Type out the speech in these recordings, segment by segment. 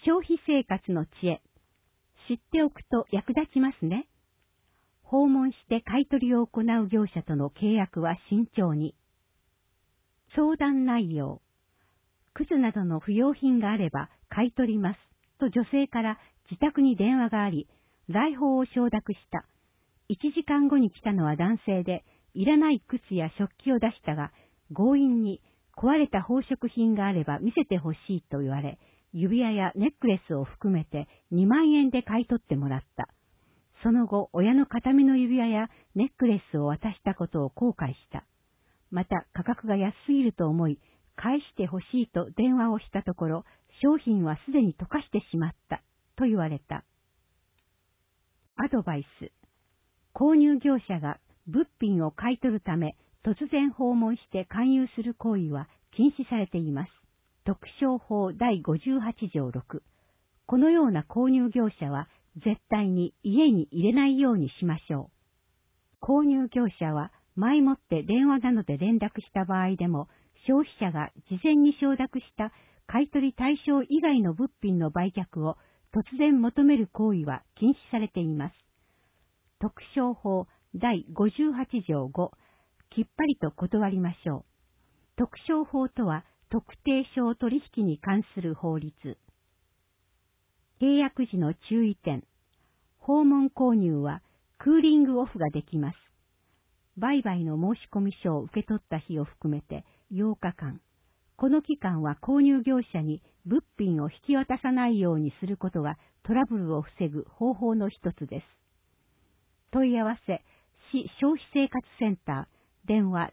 消費生活の知恵。知っておくと役立ちますね。訪問して買い取りを行う業者との契約は慎重に。相談内容。クズなどの不要品があれば買い取りますと女性から自宅に電話があり、来訪を承諾した。1時間後に来たのは男性で、いらない靴や食器を出したが、強引に壊れた宝飾品があれば見せてほしいと言われ、指輪やネックレスを含めて2万円で買い取ってもらった。その後、親の形見の指輪やネックレスを渡したことを後悔した。また、価格が安すぎると思い、返してほしいと電話をしたところ、商品はすでに溶かしてしまったと言われた。アドバイス。購入業者が物品を買い取るため突然訪問して勧誘する行為は禁止されています。特商法第58条6。このような購入業者は絶対に家に入れないようにしましょう。購入業者は前もって電話などで連絡した場合でも、消費者が事前に承諾した買取対象以外の物品の売却を突然求める行為は禁止されています。特商法第58条5、きっぱりと断りましょう。特商法とは特定商取引に関する法律。契約時の注意点。訪問購入はクーリングオフができます。売買の申込書を受け取った日を含めて8日間。この期間は購入業者に物品を引き渡さないようにすることがトラブルを防ぐ方法の一つです。問い合わせ、市消費生活センター、電話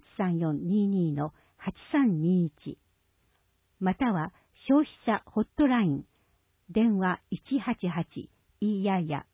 083422-8321。または消費者ホットライン、電話188、いやいや